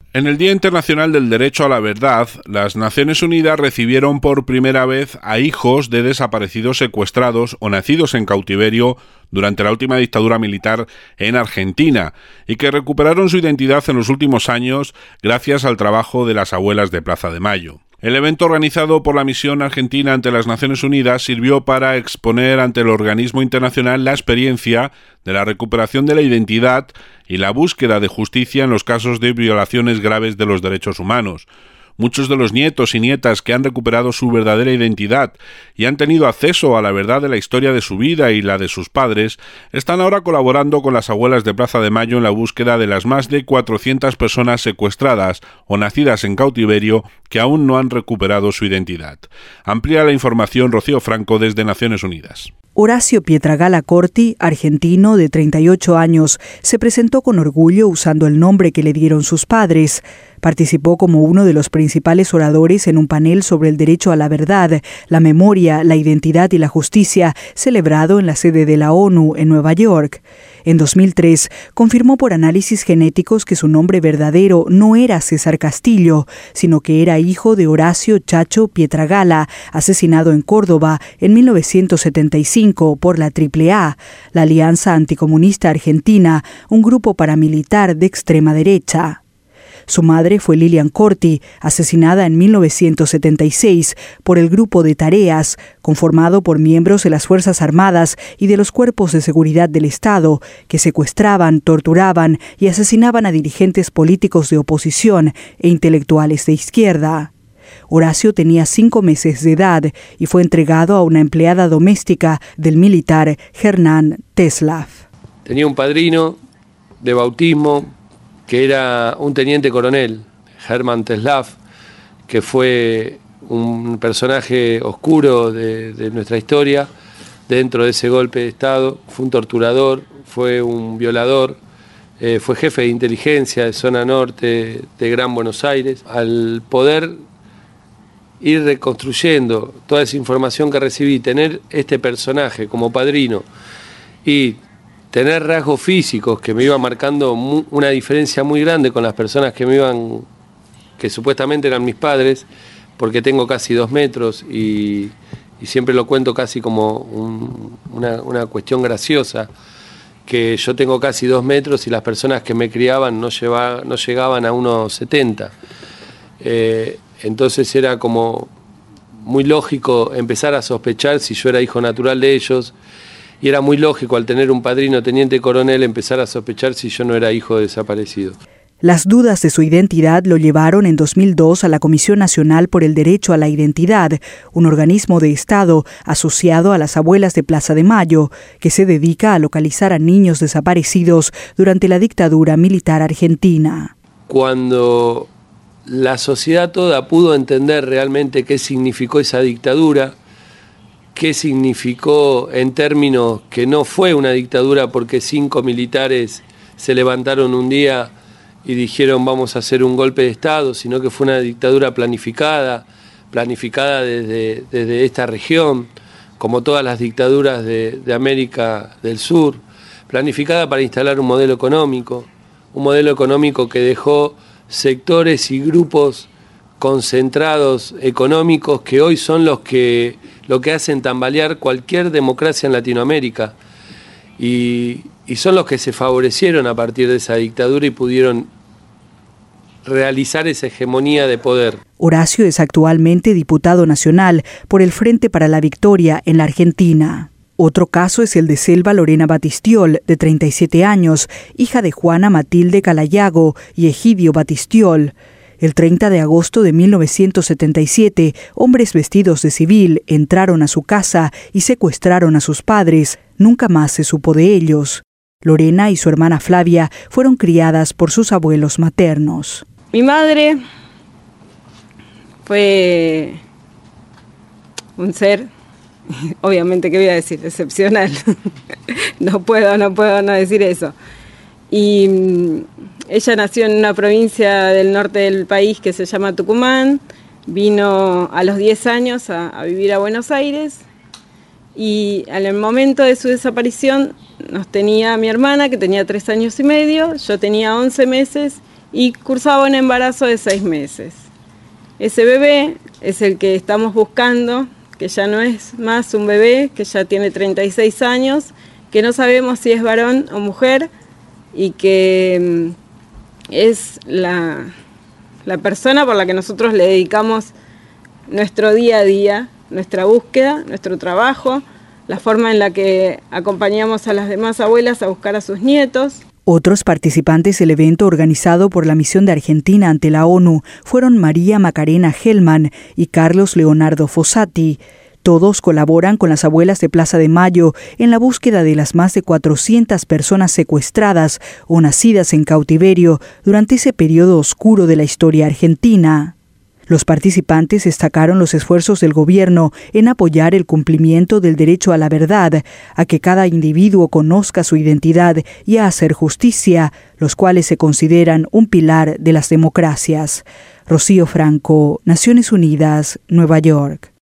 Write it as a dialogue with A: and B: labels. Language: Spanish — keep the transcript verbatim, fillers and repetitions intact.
A: En el Día Internacional del Derecho a la Verdad, las Naciones Unidas recibieron por primera vez a hijos de desaparecidos secuestrados o nacidos en cautiverio durante la última dictadura militar en Argentina y que recuperaron su identidad en los últimos años gracias al trabajo de las abuelas de Plaza de Mayo. El evento organizado por la misión argentina ante las Naciones Unidas sirvió para exponer ante el organismo internacional la experiencia de la recuperación de la identidad y la búsqueda de justicia en los casos de violaciones graves de los derechos humanos. Muchos de los nietos y nietas que han recuperado su verdadera identidad y han tenido acceso a la verdad de la historia de su vida y la de sus padres, están ahora colaborando con las abuelas de Plaza de Mayo en la búsqueda de las más de cuatrocientas personas secuestradas o nacidas en cautiverio que aún no han recuperado su identidad. Amplía la información Rocío Franco desde Naciones Unidas.
B: Horacio Pietragala Corti, argentino de treinta y ocho años, se presentó con orgullo usando el nombre que le dieron sus padres. Participó como uno de los principales oradores en un panel sobre el derecho a la verdad, la memoria, la identidad y la justicia, celebrado en la sede de la ONU en Nueva York. En dos mil tres, confirmó por análisis genéticos que su nombre verdadero no era César Castillo, sino que era hijo de Horacio Chacho Pietragala, asesinado en Córdoba en mil novecientos setenta y cinco por la Triple A, la Alianza Anticomunista Argentina, un grupo paramilitar de extrema derecha. Su madre fue Lilian Corti, asesinada en mil novecientos setenta y seis por el Grupo de Tareas, conformado por miembros de las Fuerzas Armadas y de los cuerpos de seguridad del Estado, que secuestraban, torturaban y asesinaban a dirigentes políticos de oposición e intelectuales de izquierda. Horacio tenía cinco meses de edad y fue entregado a una empleada doméstica del militar Hernán Teslav.
C: Tenía un padrino de bautismo que era un teniente coronel, Hermann Teslav, que fue un personaje oscuro de, de nuestra historia dentro de ese golpe de Estado. Fue un torturador, fue un violador, eh, fue jefe de inteligencia de zona norte de Gran Buenos Aires. Al poder ir reconstruyendo toda esa información que recibí, tener este personaje como padrino y tener rasgos físicos que me iban marcando mu- una diferencia muy grande con las personas que me iban, que supuestamente eran mis padres, porque tengo casi dos metros y, y siempre lo cuento casi como un, una, una cuestión graciosa, que yo tengo casi dos metros y las personas que me criaban no, lleva, no llegaban a unos setenta. Eh, entonces era como muy lógico empezar a sospechar si yo era hijo natural de ellos. Y era muy lógico, al tener un padrino teniente coronel, empezar a sospechar si yo no era hijo de desaparecido.
B: Las dudas de su identidad lo llevaron en dos mil dos a la Comisión Nacional por el Derecho a la Identidad, un organismo de Estado asociado a las abuelas de Plaza de Mayo, que se dedica a localizar a niños desaparecidos durante la dictadura militar argentina.
C: Cuando la sociedad toda pudo entender realmente qué significó esa dictadura, qué significó en términos que no fue una dictadura porque cinco militares se levantaron un día y dijeron vamos a hacer un golpe de Estado, sino que fue una dictadura planificada, planificada desde, desde esta región, como todas las dictaduras de, de América del Sur, planificada para instalar un modelo económico, un modelo económico que dejó sectores y grupos concentrados económicos que hoy son los que, lo que hacen tambalear cualquier democracia en Latinoamérica y, y son los que se favorecieron a partir de esa dictadura y pudieron realizar esa hegemonía de poder.
B: Horacio es actualmente diputado nacional por el Frente para la Victoria en la Argentina. Otro caso es el de Selva Lorena Batistiol, de treinta y siete años, hija de Juana Matilde Calayago y Egidio Batistiol. El treinta de agosto de mil novecientos setenta y siete, hombres vestidos de civil entraron a su casa y secuestraron a sus padres. Nunca más se supo de ellos. Lorena y su hermana Flavia fueron criadas por sus abuelos maternos.
D: Mi madre fue un ser, obviamente, ¿qué voy a decir? Excepcional. No puedo, no puedo no decir eso. Y ella nació en una provincia del norte del país que se llama Tucumán, vino a los diez años a, a vivir a Buenos Aires y al momento de su desaparición nos tenía mi hermana, que tenía tres años y medio, yo tenía once meses y cursaba un embarazo de seis meses. Ese bebé es el que estamos buscando, que ya no es más un bebé, que ya tiene treinta y seis años, que no sabemos si es varón o mujer y que es la, la persona por la que nosotros le dedicamos nuestro día a día, nuestra búsqueda, nuestro trabajo, la forma en la que acompañamos a las demás abuelas a buscar a sus nietos.
B: Otros participantes del evento organizado por la Misión de Argentina ante la ONU fueron María Macarena Hellman y Carlos Leonardo Fossati. Todos colaboran con las abuelas de Plaza de Mayo en la búsqueda de las más de cuatrocientas personas secuestradas o nacidas en cautiverio durante ese periodo oscuro de la historia argentina. Los participantes destacaron los esfuerzos del gobierno en apoyar el cumplimiento del derecho a la verdad, a que cada individuo conozca su identidad y a hacer justicia, los cuales se consideran un pilar de las democracias. Rocío Franco, Naciones Unidas, Nueva York.